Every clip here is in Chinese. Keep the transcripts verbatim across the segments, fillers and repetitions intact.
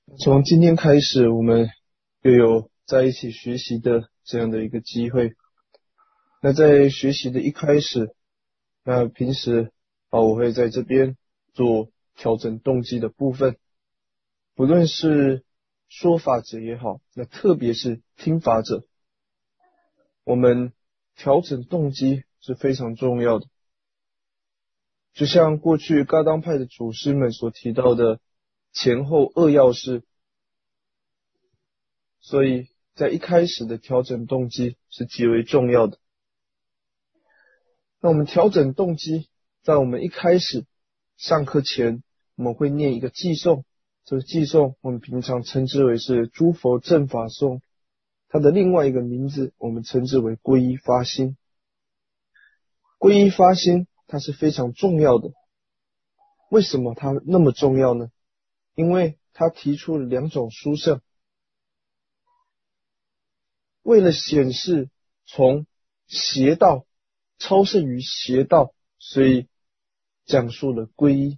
从今天开始，我们又有在一起学习的这样的一个机会。那在学习的一开始，那平时啊，我会在这边做调整动机的部分，不论是说法者也好，那特别是听法者，我们调整动机是非常重要的。就像过去噶当派的祖师们所提到的前后二要式，所以在一开始的调整动机是极为重要的。那我们调整动机，在我们一开始上课前，我们会念一个偈颂，这个偈颂我们平常称之为是诸佛正法颂，它的另外一个名字我们称之为皈依发心。皈依发心它是非常重要的，为什么它那么重要呢？因为它提出了两种殊胜，为了显示从邪道超胜于邪道，所以讲述了皈依，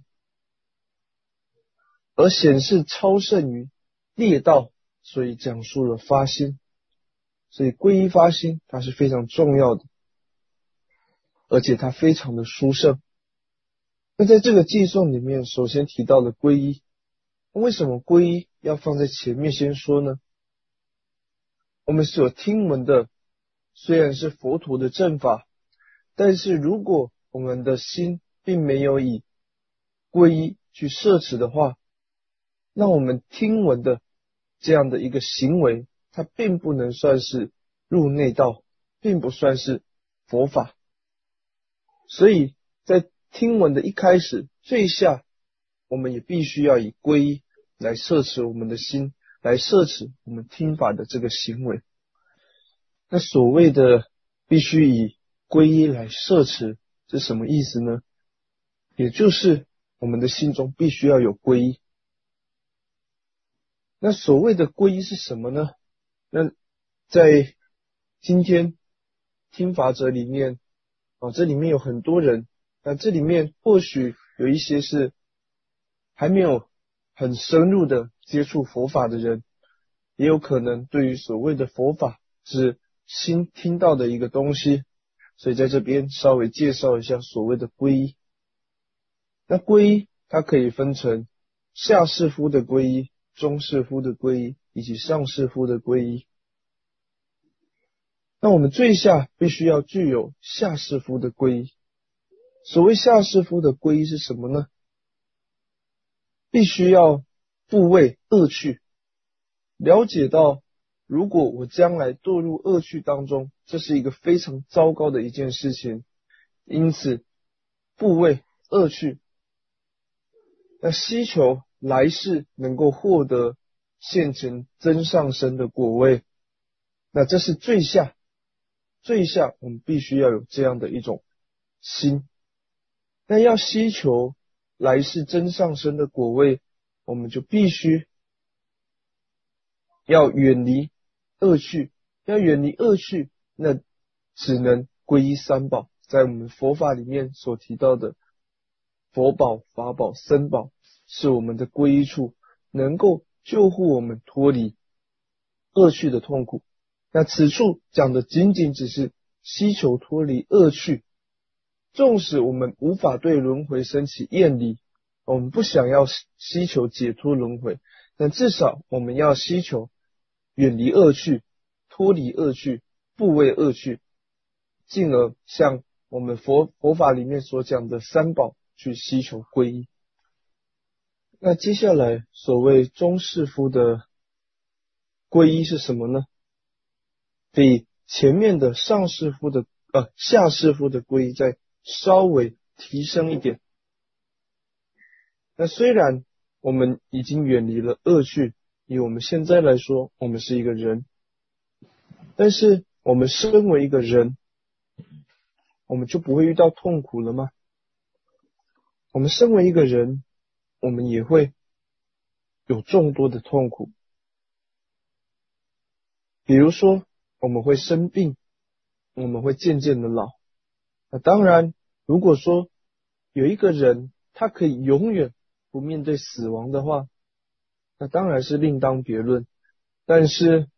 而显示超胜于劣道，所以讲述了发心。所以皈依发心它是非常重要的，而且它非常的殊胜。那在这个偈颂里面，首先提到了皈依，为什么皈依要放在前面先说呢？我们所听闻的虽然是佛陀的正法，但是如果我们的心并没有以皈依去摄持的话，那我们听闻的这样的一个行为，它并不能算是入内道，并不算是佛法。所以在听闻的一开始，最下我们也必须要以皈依来摄持我们的心，来摄持我们听法的这个行为。那所谓的必须以皈依来摄持，是什么意思呢？也就是我们的心中必须要有皈依。那所谓的皈依是什么呢？那在今天听法者里面啊，这里面有很多人，那这里面或许有一些是还没有很深入的接触佛法的人，也有可能对于所谓的佛法是新听到的一个东西，所以在这边稍微介绍一下所谓的皈依。那皈依它可以分成下士夫的皈依、中士夫的皈依以及上士夫的皈依。那我们最下必须要具有下士夫的皈依。所谓下士夫的皈依是什么呢？必须要不畏恶趣，了解到如果我将来堕入恶趣当中，这是一个非常糟糕的一件事情，因此不畏恶趣，那希求来世能够获得现前增上生的果位，那这是最下最下我们必须要有这样的一种心。那要希求来世增上生的果位，我们就必须要远离恶趣，要远离恶趣，那只能皈依三宝，在我们佛法里面所提到的佛宝、法宝、僧宝，是我们的皈依处，能够救护我们脱离恶趣的痛苦。那此处讲的仅仅只是希求脱离恶趣，纵使我们无法对轮回升起厌离，我们不想要希求解脱轮回，但至少我们要希求远离恶趣，脱离恶趣，不畏恶趣，进而像我们佛佛法里面所讲的三宝去希求皈依。那接下来所谓中士夫的皈依是什么呢？比前面的上士夫的呃下士夫的皈依再稍微提升一点。那虽然我们已经远离了恶趣，以我们现在来说，我们是一个人，但是我们身为一个人，我们就不会遇到痛苦了吗？我们身为一个人，我们也会有众多的痛苦，比如说我们会生病，我们会渐渐的老。那当然，如果说有一个人他可以永远不面对死亡的话， 那当然是另当别论。但是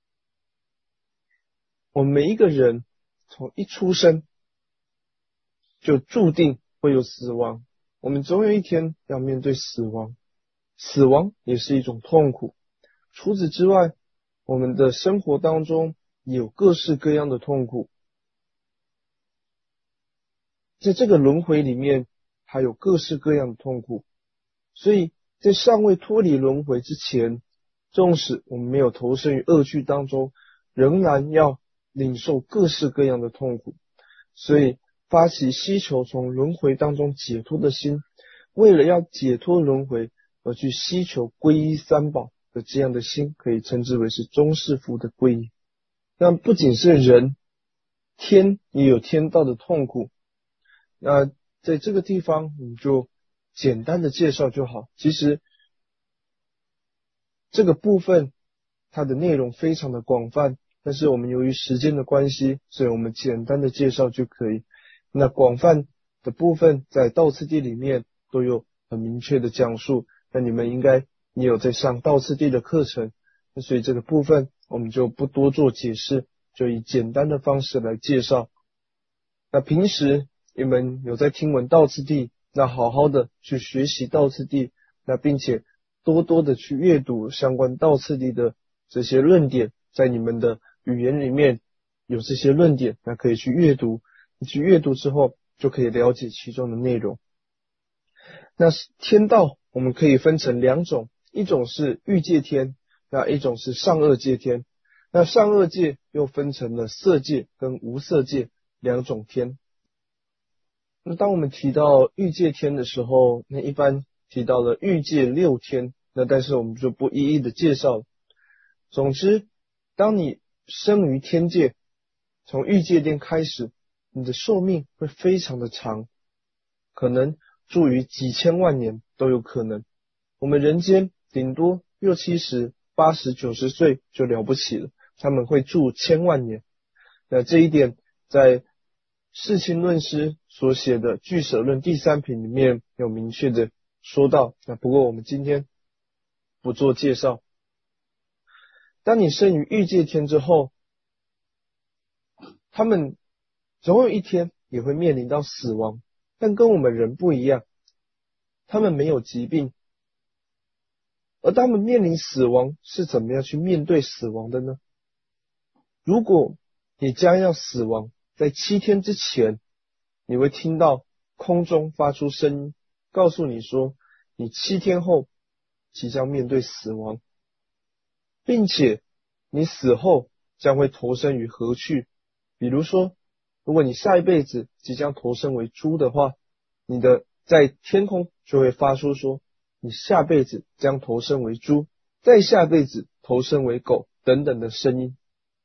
我们每一个人从一出生就注定会有死亡，我们总有一天要面对死亡，死亡也是一种痛苦。除此之外，我们的生活当中也有各式各样的痛苦，在这个轮回里面还有各式各样的痛苦，所以在尚未脱离轮回之前，纵使我们没有投身于恶趣当中，仍然要领受各式各样的痛苦。所以发起希求从轮回当中解脱的心，为了要解脱轮回而去希求皈依三宝的这样的心，可以称之为是中士夫的皈依。那不仅是人，天也有天道的痛苦。那在这个地方我们就简单的介绍就好，其实这个部分它的内容非常的广泛，但是我们由于时间的关系，所以我们简单的介绍就可以。那广泛的部分在道次第里面都有很明确的讲述，那你们应该也有在上道次第的课程，那所以这个部分我们就不多做解释，就以简单的方式来介绍。那平时你们有在听闻道次第，那好好的去学习道次第，那并且多多的去阅读相关道次第的这些论点，在你们的语言里面有这些论点，那可以去阅读，你去阅读之后就可以了解其中的内容。那天道我们可以分成两种，一种是欲界天，那一种是上恶界天。那上恶界又分成了色界跟无色界两种天。那当我们提到欲界天的时候，那一般提到了欲界六天，那但是我们就不一一的介绍了。总之，当你生于天界，从欲界天开始，你的寿命会非常的长，可能住于几千万年都有可能。我们人间顶多六七十、八十、九十岁就了不起了，他们会住千万年。那这一点在世亲论师所写的《俱舍论》第三品里面有明确的说到，那不过我们今天不做介绍。当你生于欲界天之后，他们总有一天也会面临到死亡，但跟我们人不一样，他们没有疾病，而他们面临死亡是怎么样去面对死亡的呢？如果你将要死亡，在七天之前，你会听到空中发出声音，告诉你说你七天后即将面对死亡，并且你死后将会投身于何去。比如说，如果你下一辈子即将投身为猪的话，你的在天空就会发出说你下辈子将投身为猪，再下辈子投身为狗等等的声音。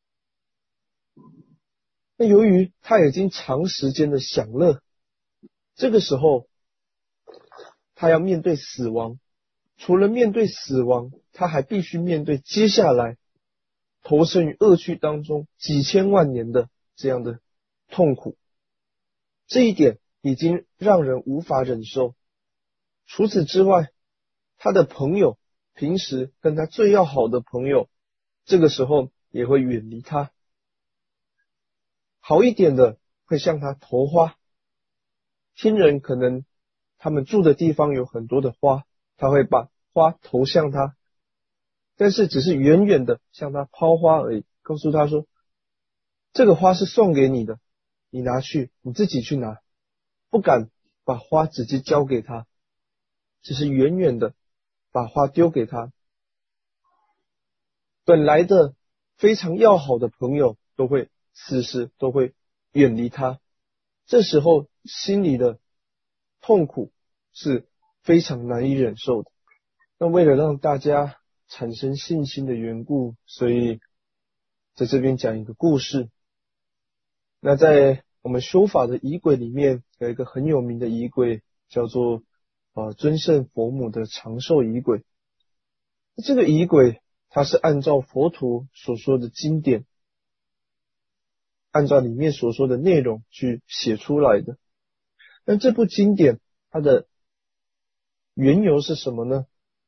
那由于他已经长时间的享乐，这个时候他要面对死亡，除了面对死亡，他还必须面对接下来投身于恶趣当中几千万年的这样的痛苦，这一点已经让人无法忍受。除此之外，他的朋友，平时跟他最要好的朋友，这个时候也会远离他。好一点的会向他投花，亲人可能他们住的地方有很多的花，他会把花投向他，但是只是远远的向他抛花而已，告诉他说这个花是送给你的，你拿去，你自己去拿，不敢把花直接交给他，只是远远的把花丢给他。本来的非常要好的朋友都会此时都会远离他，这时候心里的痛苦是非常难以忍受的。那为了让大家产生信心的缘故，所以在这边讲一个故事。那在我们修法的仪轨里面有一个很有名的仪轨，叫做呃尊胜佛母的长寿仪轨。这个仪轨它是按照佛陀所说的经典，按照里面所说的内容去写出来的。那这部经典它的缘由是什么呢？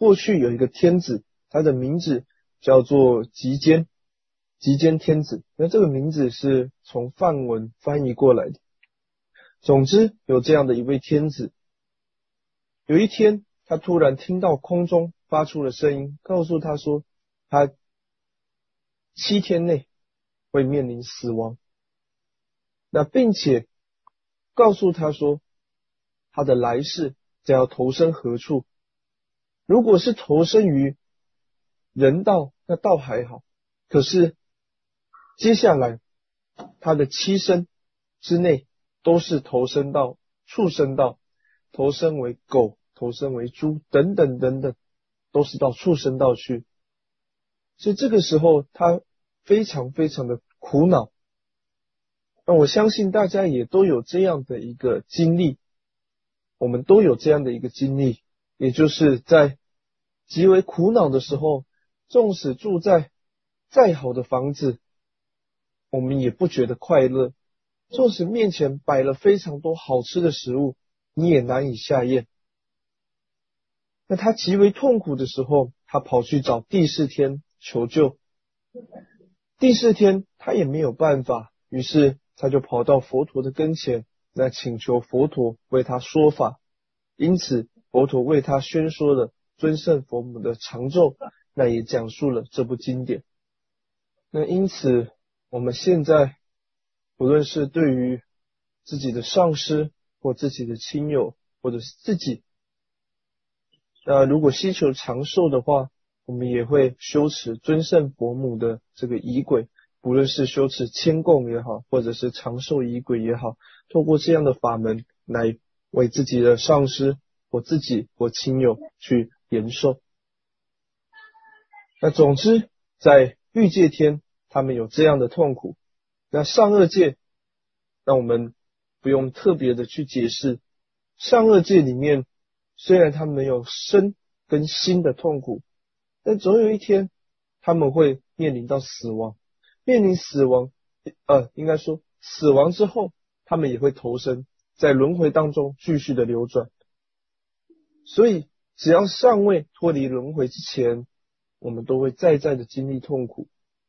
过去有一个天子，他的名字叫做吉坚，吉坚天子。那这个名字是从梵文翻译过来的。总之，有这样的一位天子，有一天，他突然听到空中发出了声音，告诉他说，他七天内会面临死亡。那并且告诉他说，他的来世将要投身何处。如果是投身于人道，那倒还好。可是接下来他的七生之内都是投身到畜生道，投身为狗，投身为猪，等等等等，都是到畜生道去。所以这个时候他非常非常的苦恼。那我相信大家也都有这样的一个经历，我们都有这样的一个经历，也就是在极为苦恼的时候，纵使住在再好的房子，我们也不觉得快乐。纵使面前摆了非常多好吃的食物，你也难以下咽。那他极为痛苦的时候，他跑去找帝释天求救。帝释天他也没有办法，于是他就跑到佛陀的跟前，来请求佛陀为他说法。因此佛陀为他宣说了尊胜佛母的长咒，那也讲述了这部经典。那因此我们现在无论是对于自己的上师或自己的亲友，或者是自己，那如果希求长寿的话，我们也会修持尊胜佛母的这个仪轨，不论是修持谦供也好，或者是长寿仪轨也好，透过这样的法门来为自己的上师或自己或亲友去延寿。那总之在欲界天他们有这样的痛苦，那上恶界那我们不用特别的去解释。上恶界里面虽然他们有身跟心的痛苦，但总有一天他们会面临到死亡。面临死亡呃，应该说死亡之后他们也会投生在轮回当中继续的流转。所以只要尚未脱离轮回之前，我们都会再再的经历痛苦。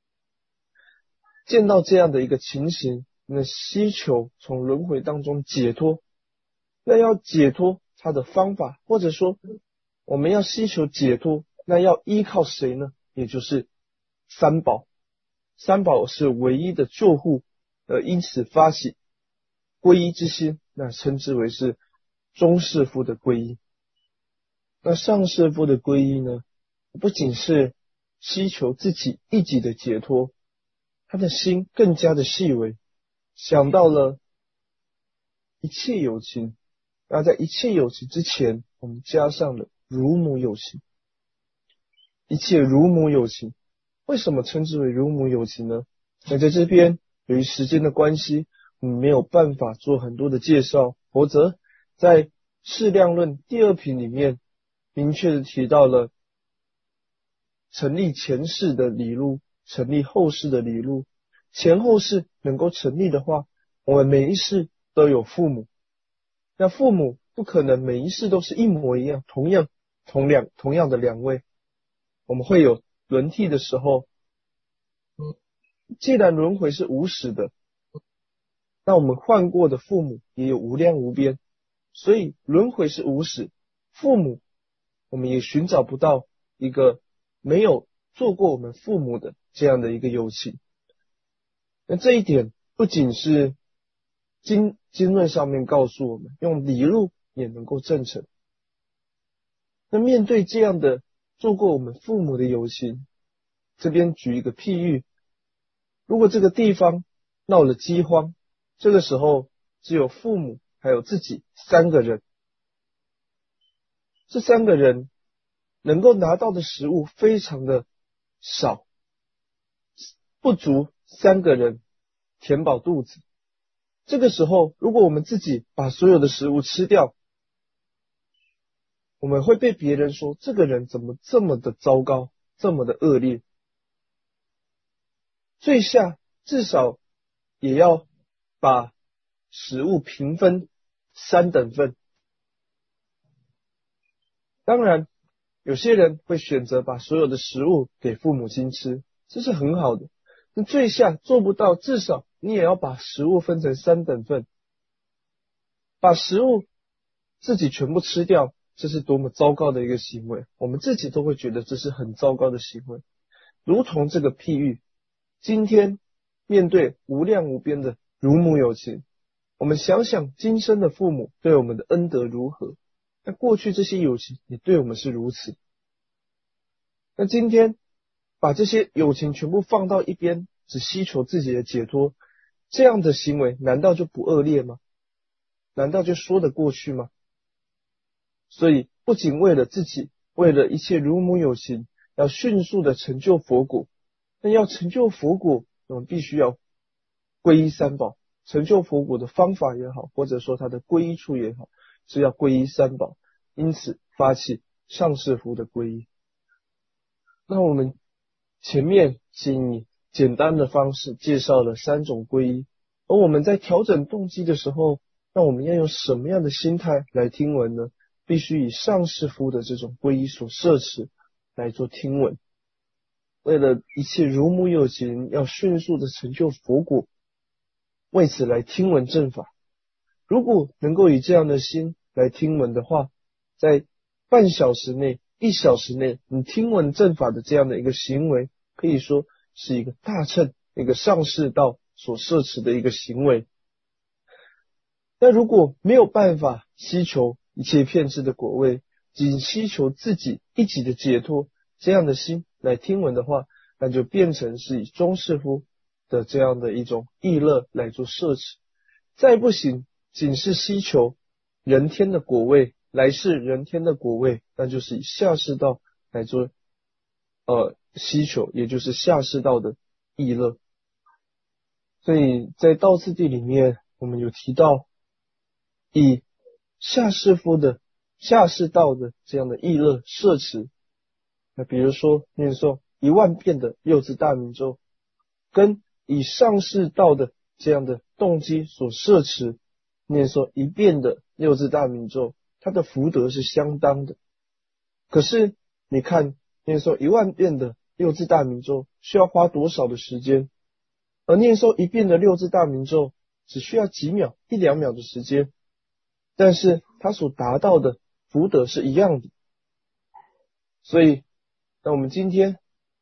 见到这样的一个情形，那希求从轮回当中解脱。那要解脱它的方法，或者说我们要希求解脱，那要依靠谁呢？也就是三宝。三宝是唯一的救护，呃，因此发起皈依之心，那称之为是中士夫的皈依。那上士夫的皈依呢，不仅是希求自己一己的解脱，他的心更加的细微，想到了一切有情。那在一切有情之前，我们加上了如母有情。一切如母有情，为什么称之为如母有情呢？那在这边由于时间的关系，我们没有办法做很多的介绍，否则在释量论第二品里面明确的提到了成立前世的理路，成立后世的理路。前后世能够成立的话，我们每一世都有父母，那父母不可能每一世都是一模一样，同样同两同样的两位，我们会有轮替的时候。既然轮回是无始的，那我们换过的父母也有无量无边，所以轮回是无始，父母我们也寻找不到一个没有做过我们父母的这样的一个友情。那这一点不仅是经经论上面告诉我们，用理路也能够证成。那面对这样的做过我们父母的友情，这边举一个譬喻，如果这个地方闹了饥荒，这个时候只有父母还有自己三个人，这三个人能够拿到的食物非常的少，不足三个人填饱肚子。这个时候如果我们自己把所有的食物吃掉，我们会被别人说这个人怎么这么的糟糕，这么的恶劣。最下至少也要把食物平分三等份。当然有些人会选择把所有的食物给父母亲吃，这是很好的。那最下做不到，至少你也要把食物分成三等份，把食物自己全部吃掉，这是多么糟糕的一个行为，我们自己都会觉得这是很糟糕的行为。如同这个譬喻，今天面对无量无边的乳母有情，我们想想今生的父母对我们的恩德如何，那过去这些友情也对我们是如此。那今天把这些友情全部放到一边，只希求自己的解脱，这样的行为难道就不恶劣吗？难道就说得过去吗？所以不仅为了自己，为了一切乳母有情，要迅速的成就佛果。那要成就佛果，我们必须要皈依三宝。成就佛果的方法也好，或者说它的皈依处也好，是要皈依三宝，因此发起上士佛的皈依。那我们前面仅以简单的方式介绍了三种皈依，而我们在调整动机的时候，那我们要用什么样的心态来听闻呢？必须以上士佛的这种皈依所摄持来做听闻。为了一切乳母有情，要迅速的成就佛果，为此来听闻正法。如果能够以这样的心来听闻的话，在半小时内、一小时内，你听闻正法的这样的一个行为，可以说是一个大乘、一个上士道所摄持的一个行为。那如果没有办法希求一切遍智的果位，仅希求自己一己的解脱，这样的心来听闻的话，那就变成是以中士佛的这样的一种意乐来做摄持。再不行，仅是希求人天的果位，来世人天的果位，那就是以下士道来做呃希求，也就是下士道的意乐。所以在道次第里面，我们有提到以下士佛的下士道的这样的意乐摄持，那比如说念诵一万遍的六字大明咒，跟以上士道的这样的动机所摄持念诵一遍的六字大明咒，它的福德是相当的。可是你看念诵一万遍的六字大明咒需要花多少的时间，而念诵一遍的六字大明咒只需要几秒一两秒的时间，但是它所达到的福德是一样的。所以那我们今天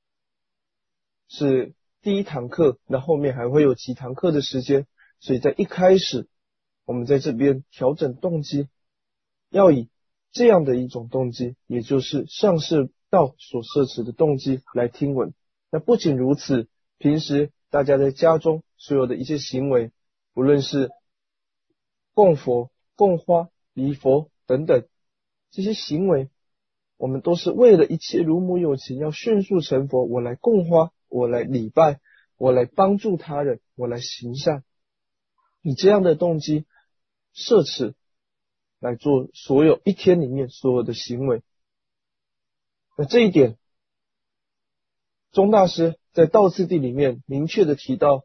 是第一堂课，那后面还会有几堂课的时间，所以在一开始我们在这边调整动机，要以这样的一种动机，也就是上士道所摄持的动机来听闻。那不仅如此，平时大家在家中所有的一些行为，无论是供佛、供花、礼佛等等，这些行为我们都是为了一切乳母有情要迅速成佛，我来供花，我来礼拜，我来帮助他人，我来行善，以这样的动机摄持来做所有一天里面所有的行为。那这一点宗大师在道次第里面明确的提到，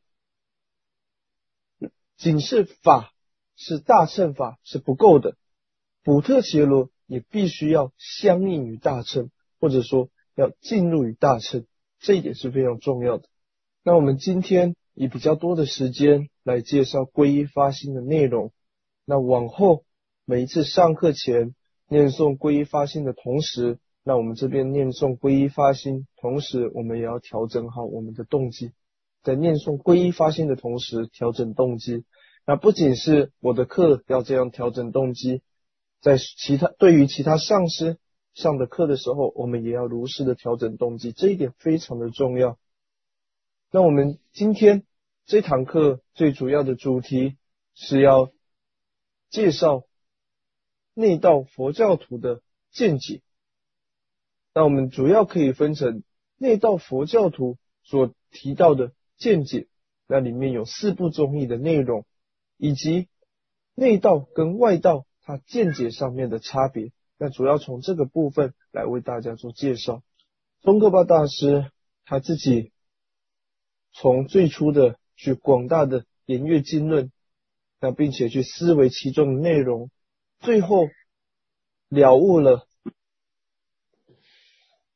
仅是法是大乘法是不够的，补特伽罗也必须要相应于大乘，或者说要进入于大乘，这一点是非常重要的。那我们今天以比较多的时间来介绍皈依发心的内容，那往后每一次上课前念诵皈依发心的同时，那我们这边念诵皈依发心，同时我们也要调整好我们的动机，在念诵皈依发心的同时调整动机。那不仅是我的课要这样调整动机，在其他对于其他上师上的课的时候，我们也要如实的调整动机，这一点非常的重要。那我们今天这堂课最主要的主题是要介绍内道佛教徒的见解。那我们主要可以分成内道佛教徒所提到的见解，那里面有四部宗义的内容，以及内道跟外道它见解上面的差别，那主要从这个部分来为大家做介绍。宗喀巴大师他自己从最初的去广大的研阅经论，那并且去思维其中的内容，最后了悟了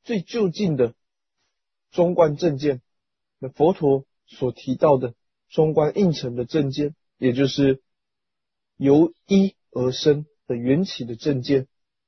最就近的中观正见。那佛陀所提到的中观应成的正见，也就是由一而生的缘起的正见。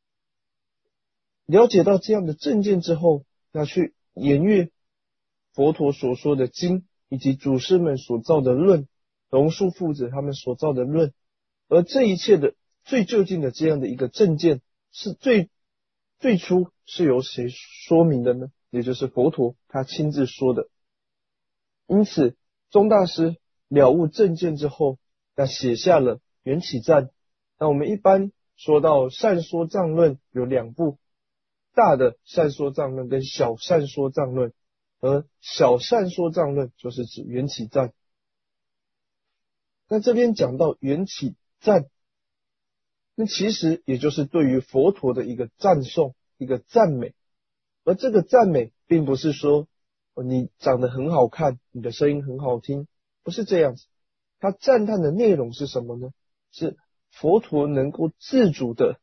了解到这样的正见之后，那去研阅佛陀所说的经，以及祖师们所造的论，龙树父子他们所造的论，而这一切的最究竟的这样的一个正见，是最最初是由谁说明的呢？也就是佛陀他亲自说的。因此宗大师了悟正见之后，那写下了缘起赞。那我们一般说到善说藏论有两部，大的善说藏论跟小善说藏论，而小善说藏论就是指缘起赞。那这边讲到缘起赞，那其实也就是对于佛陀的一个赞颂，一个赞美。而这个赞美并不是说哦你长得很好看，你的声音很好听，不是这样子。他赞叹的内容是什么呢？是佛陀能够自主的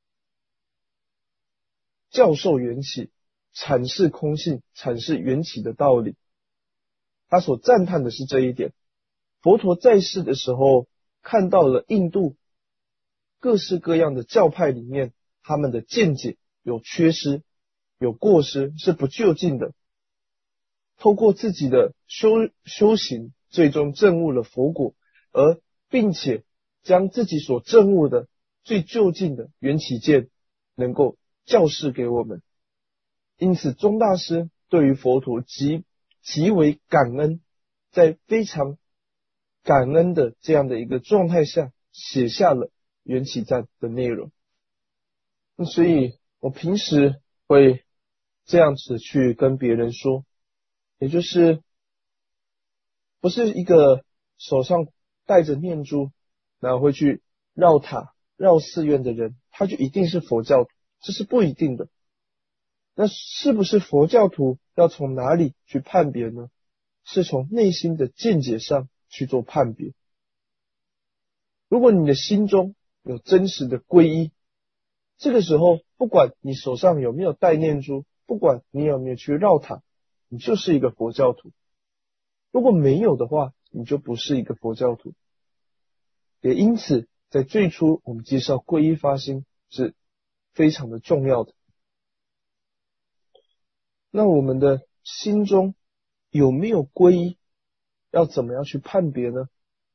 教授缘起，阐释空性，阐释缘起的道理。他所赞叹的是这一点。佛陀在世的时候，看到了印度各式各样的教派里面，他们的见解有缺失，有过失，是不究竟的。透过自己的修修行，最终证悟了佛果，而并且将自己所证悟的最究竟的缘起见能够教示给我们。因此宗大师对于佛陀极极为感恩，在非常感恩的这样的一个状态下，写下了缘起赞的内容。所以我平时会这样子去跟别人说，也就是不是一个手上带着念珠然后会去绕塔绕寺院的人，他就一定是佛教徒，这是不一定的。那是不是佛教徒要从哪里去判别呢？是从内心的见解上去做判别。如果你的心中有真实的皈依，这个时候不管你手上有没有带念珠，不管你有没有去绕塔，你就是一个佛教徒。如果没有的话，你就不是一个佛教徒。也因此在最初我们介绍皈依发心是非常的重要的。那我们的心中有没有皈依，要怎么样去判别呢？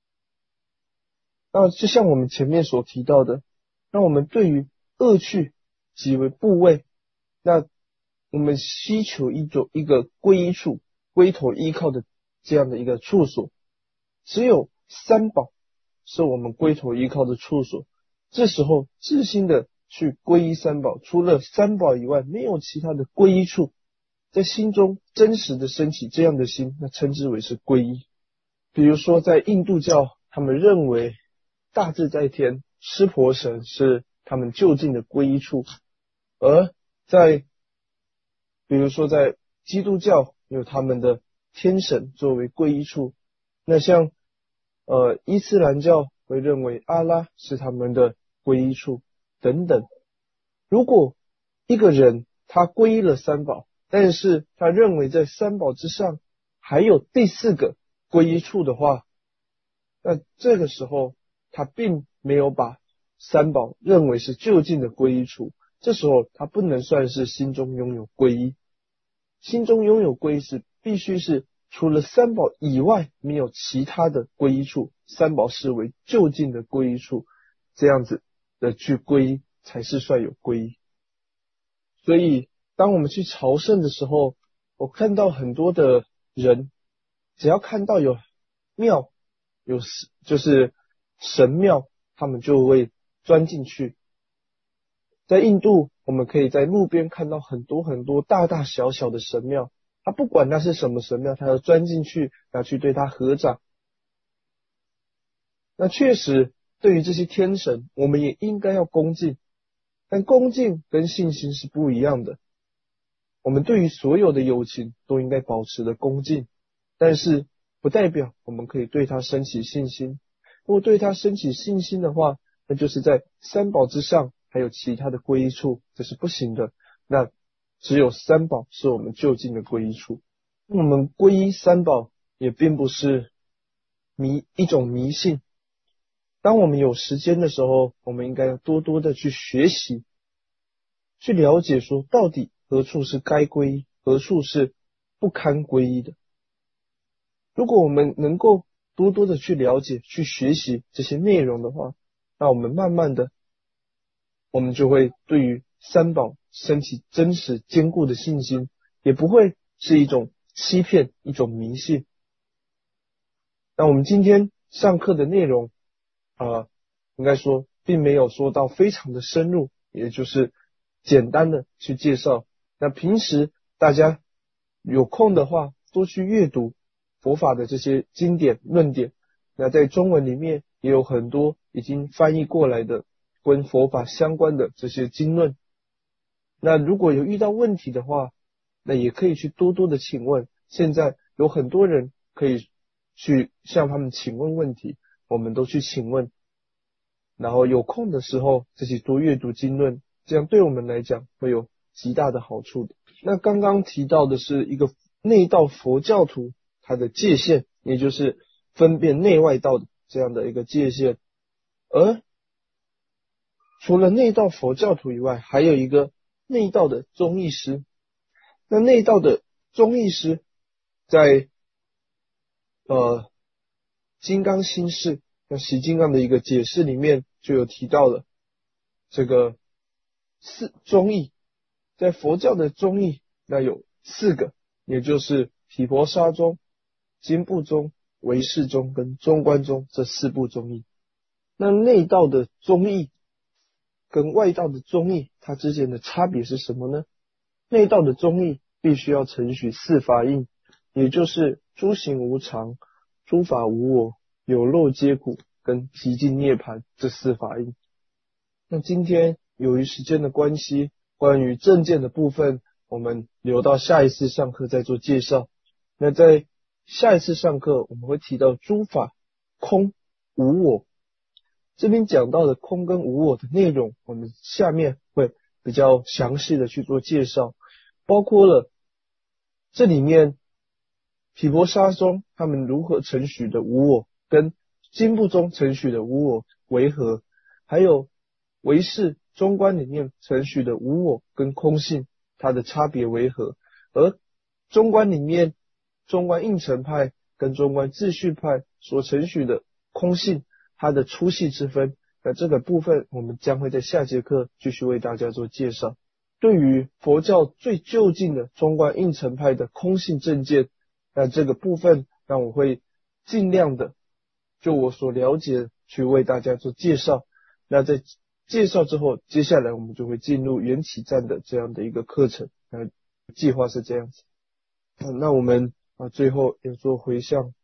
那就像我们前面所提到的，那我们对于恶趣极为怖畏，那我们希求一种一个皈依处，归头依靠的这样的一个处所。只有三宝是我们归头依靠的处所，这时候自心的去皈依三宝，除了三宝以外没有其他的皈依处，在心中真实的升起这样的心，那称之为是皈依。比如说在印度教，他们认为大自在天湿婆神是他们就近的皈依处，而在比如说在基督教有他们的天神作为皈依处，那像呃伊斯兰教会认为阿拉是他们的皈依处等等。如果一个人他皈依了三宝，但是他认为在三宝之上还有第四个皈依处的话，那这个时候他并没有把三宝认为是就近的皈依处，这时候他不能算是心中拥有皈依。心中拥有皈依是必须是除了三宝以外没有其他的皈依处，三宝视为就近的皈依处，这样子的去皈依才是算有皈依。所以当我们去朝圣的时候，我看到很多的人只要看到有庙有就是神庙，他们就会钻进去。在印度我们可以在路边看到很多很多大大小小的神庙，他不管那是什么神庙，他要钻进去要去对他合掌。那确实对于这些天神我们也应该要恭敬，但恭敬跟信心是不一样的。我们对于所有的有情都应该保持的恭敬，但是不代表我们可以对他升起信心。如果对他升起信心的话，那就是在三宝之上还有其他的皈依处，这是不行的。那只有三宝是我们就近的皈依处。我们皈依三宝也并不是迷一种迷信。当我们有时间的时候，我们应该要多多的去学习，去了解说到底何处是该皈依，何处是不堪皈依的。如果我们能够多多的去了解、去学习这些内容的话，那我们慢慢的，我们就会对于三宝升起真实坚固的信心，也不会是一种欺骗、一种迷信。那我们今天上课的内容啊、呃，应该说并没有说到非常的深入，也就是简单的去介绍。那平时大家有空的话，多去阅读佛法的这些经典论点。那在中文里面也有很多已经翻译过来的跟佛法相关的这些经论。那如果有遇到问题的话，那也可以去多多的请问。现在有很多人可以去向他们请问问题，我们都去请问。然后有空的时候自己多阅读经论，这样对我们来讲会有极大的好处的。那刚刚提到的是一个内道佛教徒他的界限，也就是分辨内外道的这样的一个界限。而除了内道佛教徒以外，还有一个内道的宗义师。那内道的宗义师在呃金刚心释那习金刚的一个解释里面就有提到了这个四宗义。在佛教的宗义那有四个，也就是毗婆沙宗、经部宗、唯识宗跟中观宗这四部宗义。那内道的宗义跟外道的宗义它之间的差别是什么呢？内道的宗义必须要承许四法印，也就是诸行无常、诸法无我、有漏皆苦跟寂静涅槃这四法印。那今天由于时间的关系，关于正见的部分我们留到下一次上课再做介绍。那在下一次上课我们会提到诸法空无我，这边讲到的空跟无我的内容，我们下面会比较详细的去做介绍，包括了这里面毗婆沙宗他们如何承许的无我，跟经部宗承许的无我为何，还有唯识中观里面承许的无我跟空性它的差别为何，而中观里面中观应成派跟中观秩序派所承许的空性它的粗细之分，那这个部分我们将会在下节课继续为大家做介绍。对于佛教最就近的中观应成派的空性正见，那这个部分那我会尽量的就我所了解去为大家做介绍。那在介绍之后，接下来我们就会进入缘起赞的这样的一个课程，那计划是这样子。那我们啊最后要做回向。